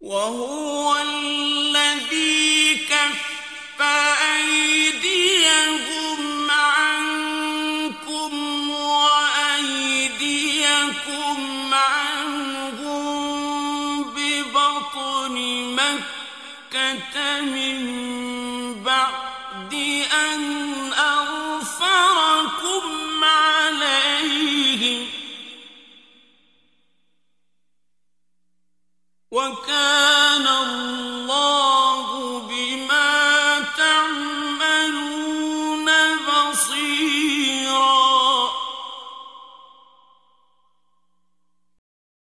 وهو الذي كف أيديهم عنكم وأيديكم عنهم ببطن مكة من بعد أن